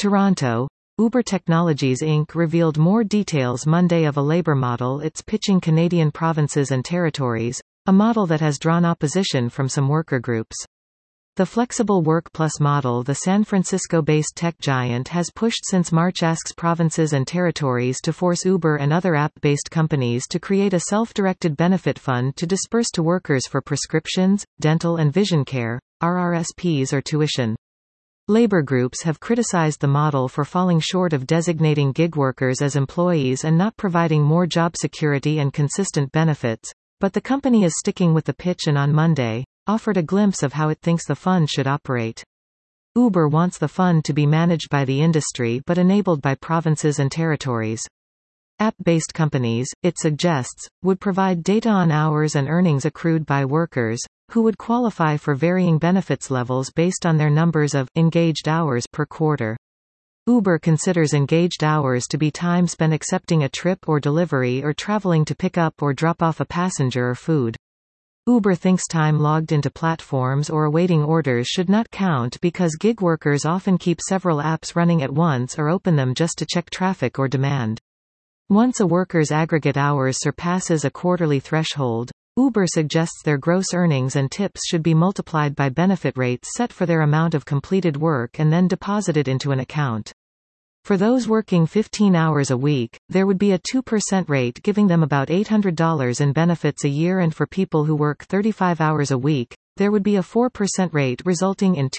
Toronto, Uber Technologies Inc. revealed more details Monday of a labor model it's pitching Canadian provinces and territories, a model that has drawn opposition from some worker groups. The Flexible Work Plus model the San Francisco-based tech giant has pushed since March asks provinces and territories to force Uber and other app-based companies to create a self-directed benefit fund to disperse to workers for prescriptions, dental and vision care, RRSPs or tuition. Labor groups have criticized the model for falling short of designating gig workers as employees and not providing more job security and consistent benefits, but the company is sticking with the pitch and on Monday, offered a glimpse of how it thinks the fund should operate. Uber wants the fund to be managed by the industry but enabled by provinces and territories. App-based companies, it suggests, would provide data on hours and earnings accrued by workers, who would qualify for varying benefits levels based on their numbers of engaged hours per quarter. Uber considers engaged hours to be time spent accepting a trip or delivery or traveling to pick up or drop off a passenger or food. Uber thinks time logged into platforms or awaiting orders should not count because gig workers often keep several apps running at once or open them just to check traffic or demand. Once a worker's aggregate hours surpasses a quarterly threshold, Uber suggests their gross earnings and tips should be multiplied by benefit rates set for their amount of completed work and then deposited into an account. For those working 15 hours a week, there would be a 2% rate giving them about $800 in benefits a year, and for people who work 35 hours a week, there would be a 4% rate resulting in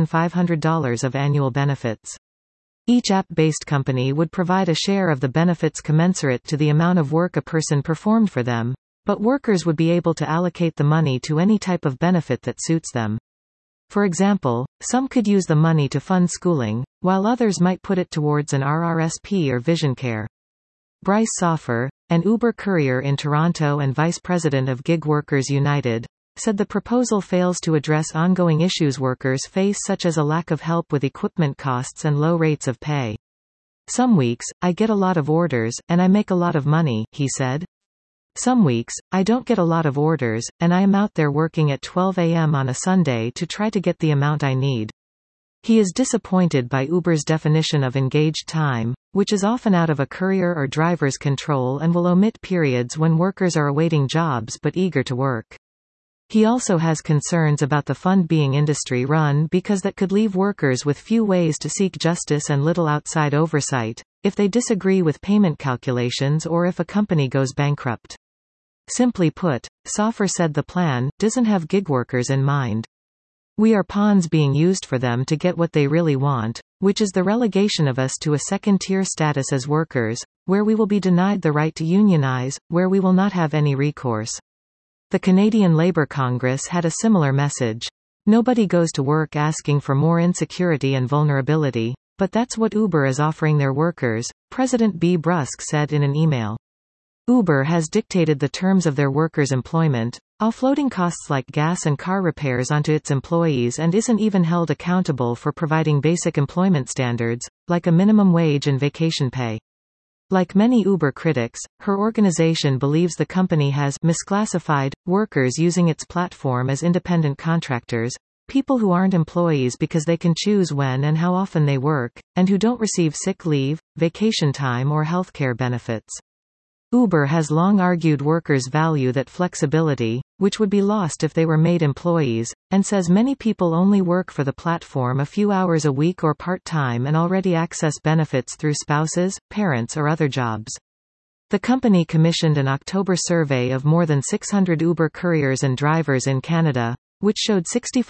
$2,500 of annual benefits. Each app-based company would provide a share of the benefits commensurate to the amount of work a person performed for them, but workers would be able to allocate the money to any type of benefit that suits them. For example, some could use the money to fund schooling, while others might put it towards an RRSP or vision care. Bryce Soffer, an Uber courier in Toronto and vice president of Gig Workers United, said the proposal fails to address ongoing issues workers face, such as a lack of help with equipment costs and low rates of pay. Some weeks, I get a lot of orders, and I make a lot of money, he said. Some weeks, I don't get a lot of orders, and I am out there working at 12 a.m. on a Sunday to try to get the amount I need. He is disappointed by Uber's definition of engaged time, which is often out of a courier or driver's control and will omit periods when workers are awaiting jobs but eager to work. He also has concerns about the fund being industry-run because that could leave workers with few ways to seek justice and little outside oversight, if they disagree with payment calculations or if a company goes bankrupt. Simply put, Soffer said the plan doesn't have gig workers in mind. We are pawns being used for them to get what they really want, which is the relegation of us to a second-tier status as workers, where we will be denied the right to unionize, where we will not have any recourse. The Canadian Labour Congress had a similar message. Nobody goes to work asking for more insecurity and vulnerability, but that's what Uber is offering their workers, President B. Brusk said in an email. Uber has dictated the terms of their workers' employment, offloading costs like gas and car repairs onto its employees, and isn't even held accountable for providing basic employment standards, like a minimum wage and vacation pay. Like many Uber critics, her organization believes the company has misclassified workers using its platform as independent contractors, people who aren't employees because they can choose when and how often they work, and who don't receive sick leave, vacation time or healthcare benefits. Uber has long argued workers value that flexibility, which would be lost if they were made employees, and says many people only work for the platform a few hours a week or part-time and already access benefits through spouses, parents or other jobs. The company commissioned an October survey of more than 600 Uber couriers and drivers in Canada, which showed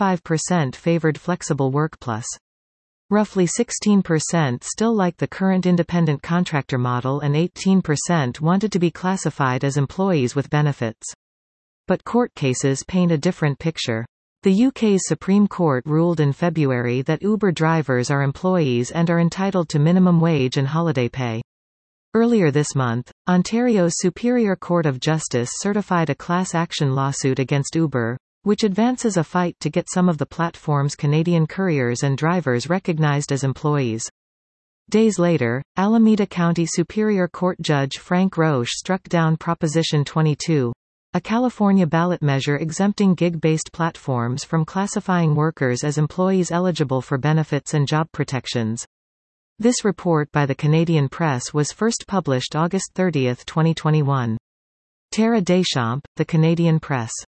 65% favored flexible work plus. Roughly 16% still liked the current independent contractor model and 18% wanted to be classified as employees with benefits. But court cases paint a different picture. The UK's Supreme Court ruled in February that Uber drivers are employees and are entitled to minimum wage and holiday pay. Earlier this month, Ontario's Superior Court of Justice certified a class action lawsuit against Uber, which advances a fight to get some of the platform's Canadian couriers and drivers recognized as employees. Days later, Alameda County Superior Court Judge Frank Roche struck down Proposition 22, a California ballot measure exempting gig-based platforms from classifying workers as employees eligible for benefits and job protections. This report by the Canadian Press was first published August 30, 2021. Tara Deschamps, The Canadian Press.